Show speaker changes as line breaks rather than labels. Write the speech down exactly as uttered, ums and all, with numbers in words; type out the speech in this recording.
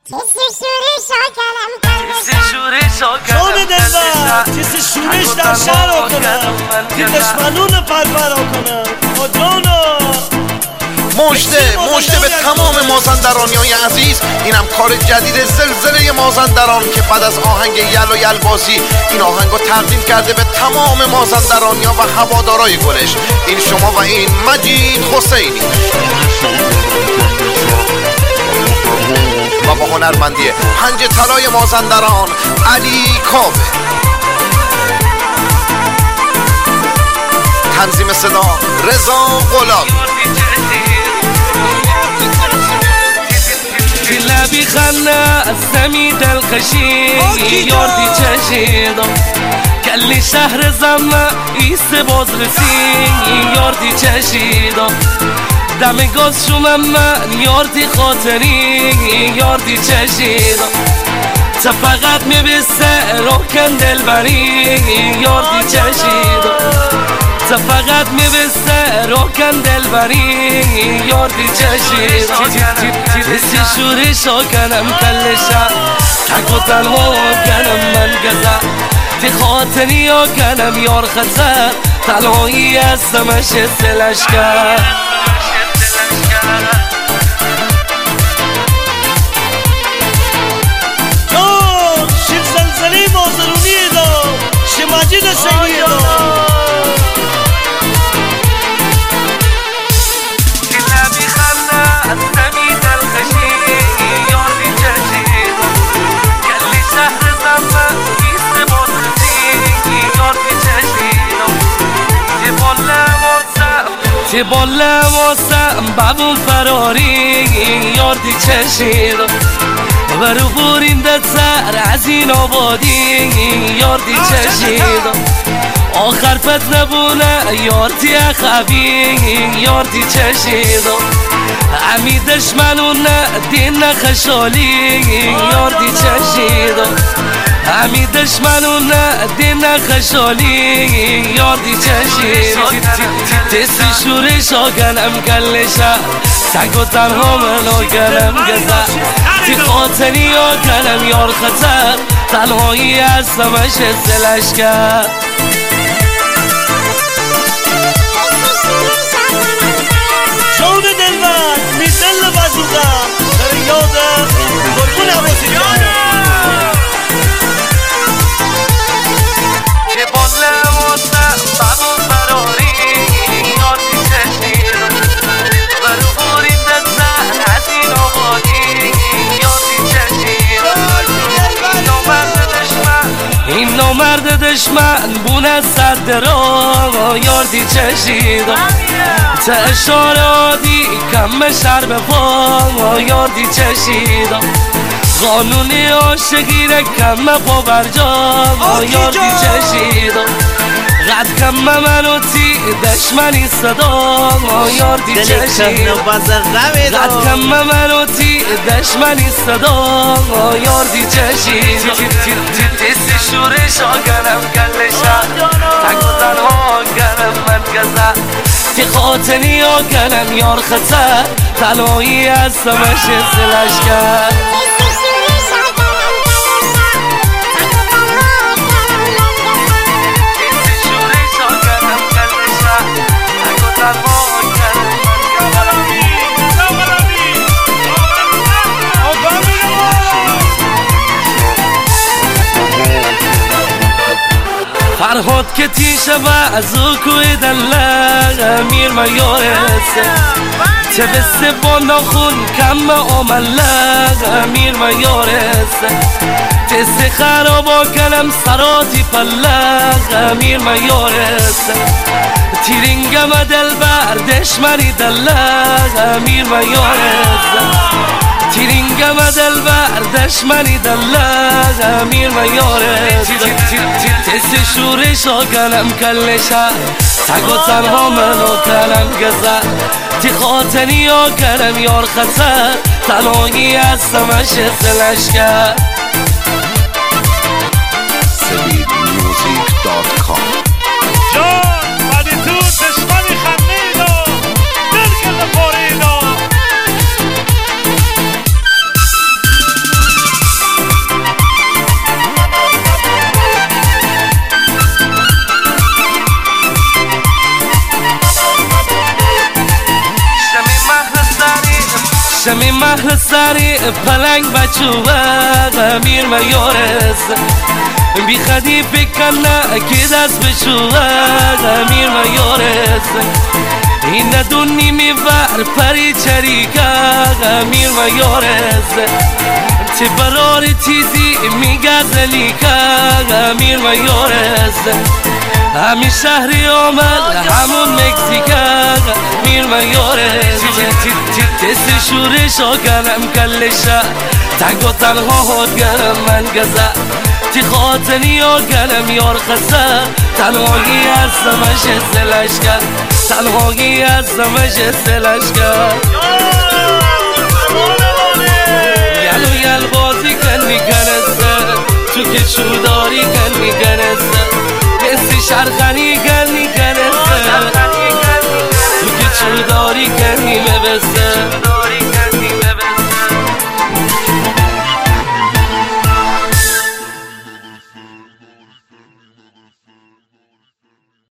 جان دلبر تیز شورش در شهر را کنم تی دشمنون پرپر را کنم با جانا
مژده مژده به تمام مازندرانیای عزیز. اینم کار جدید زلزله مازندران که بعد از آهنگ یل و یلبازی این آهنگ رو تقدیم کرده به تمام مازندرانیا و هوادارای گلش. این شما و این مجید حسینی و با هنرمندی پنج طلای مازندران علی کاوه. تنظیم صدا رضا غلامی.
لبی خنده از دمی دلخشی یاردی چشیدم کلی شهر زمه ایست باز رسی یاردی چشیدم دم گاز شومم من یاردی خاطری یاردی چشیدم تا فقط میبسته روکن دلبری یاردی چشیدم تا فقط میبسته روکن دلبری یاردی چشیدم تیسی شوری شاکنم کلشم تک و تنها کنم من گذر تی خاطری ها کنم یار خطر تنهایی هستمش سلش کرد
جان شیر زلزلی مازرونی دا شی مجید حسینی دا
تی باله واسم ببون فراری یاردی چشیدم برو بورینده سر از این آبادی یاردی چشیدم آخر پت نبونه یاردی خبی یاردی چشیدم امی دشمنونه دین نخشالی یاردی چشیدم امی دشمنونه دین نخشالی یاردی چشیدم تیسی شورش آگنم کلشم تک و تنها منو گرم گذر تی خاطری آگنم یار خطر تنهایی هستمش سلش کرد
جان دلبر می دل بزودم در یادم گرگون عباسی جانم
چه باله واسم ببون فراری یاردی چشیدم برو بورینده سر از این آبادی یاردی چشیدم این نامرد دشمن بونه صد را یاردی چشیدم تا اشاره عادی کم شر به پا یاردی چشیدم قانونی عاشقی را کم پا برجا یاردی چشیدم قد کم منو تی دشمنی صدا یاردی چشیدم قد کم منو تی دشمنی صدا یاردی چشیدم تیسی شورش آگنم کلشم تک و تنها آگنم من گذر تی خاطری آگنم یار خطر تنهایی هستمش سلش کرد فرهاد که تیشه و از او کوی دلق امیر میارسه چه بسته با ناخون کم آملق امیر میارسه تسته خرابا کنم سراتی پلق امیر میارسه تیرینگم دل بر دشمنی دلق امیر میارسه تیرینگم دل بر دشمنی دلق امیر میارسه تسته شورش آگنم کلشم تک و تنها منو کنم گذر تی خاطری آگنم یار خطر تنهایی هستمش سلش کرد
سبید موزیک دات کام.
جان بعدی تو دشمنی خمیدا دل کرده پاریدا
پلنگ بچوبق امیر میارس بی خدی بکنه که دست بچوبق امیر میارس این ندونی میبر پری چریکق امیر میارس تی برار تیزی میگزلی کق امیر میارس همین شهری آمد همون مکزیکق امیر میارس دست شورش آگرم کلشه تنگ و تنها هادگرم من گذر تی خاطری آگرم یار خسه تنهایی از زمش سلش کرد تنهایی از زمش سلش کرد یلو یل بازی کن میکنسته تو که چوداری کن میکنسته دستی شرخنی کن میکنسته تو که چوداری کن میبسته